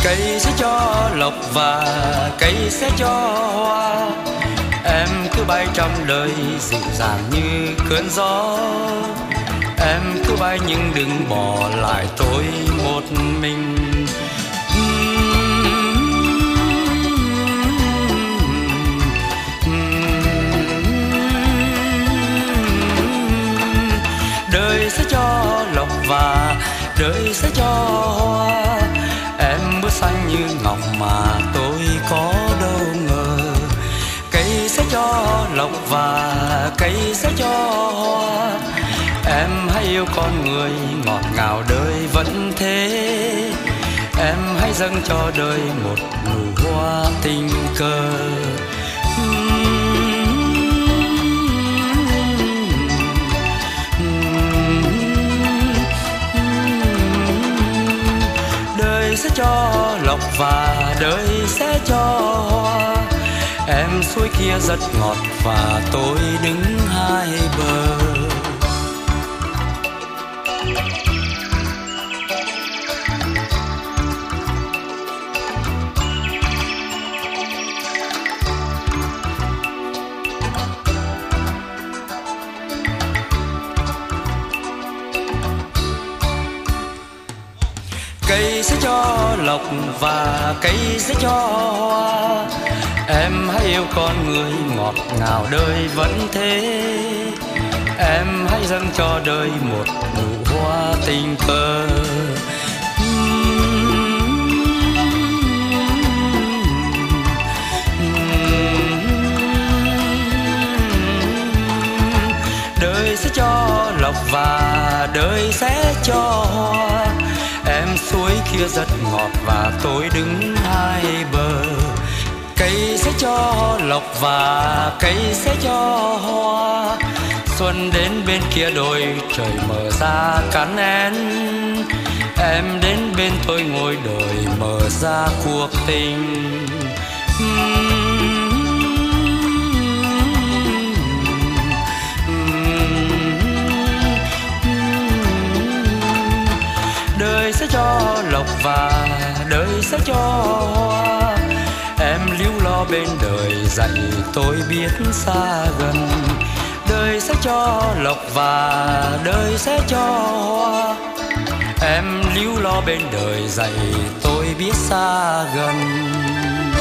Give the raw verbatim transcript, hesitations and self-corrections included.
Cây sẽ cho lộc và cây sẽ cho hoa. Em cứ bay trong đời dịu dàng như cơn gió. Em cứ bay nhưng đừng bỏ lại tôi một mình. Đời sẽ cho lộc và đời sẽ cho hoa. Em bước xanh như ngọc mà tôi có đâu ngờ. Cây sẽ cho lộc và cây sẽ cho hoa. Em hãy yêu con người ngọt ngào đời vẫn thế. Em hãy dâng cho đời một nụ hoa tình cờ. Đời sẽ cho lộc và đời sẽ cho hoa. Em suối kia rất ngọt và tôi đứng hai bờ. Cây sẽ cho lộc và cây sẽ cho hoa. Em hãy yêu con người ngọt ngào đời vẫn thế. Em hãy dâng cho đời một nụ hoa tình cờ. Đời sẽ cho lộc và đời sẽ cho hoa. Em suối kia rất ngọt và tôi đứng hai bờ. Cây sẽ cho lộc và cây sẽ cho hoa. Xuân đến bên kia đồi trời mở ra cắn én. Em đến bên tôi ngồi đợi mở ra cuộc tình. Đời sẽ cho lộc và đời sẽ cho hoa. Em líu lo bên đời dạy tôi biết xa gần. Đời sẽ cho lộc và đời sẽ cho hoa. Em líu lo bên đời dạy tôi biết xa gần.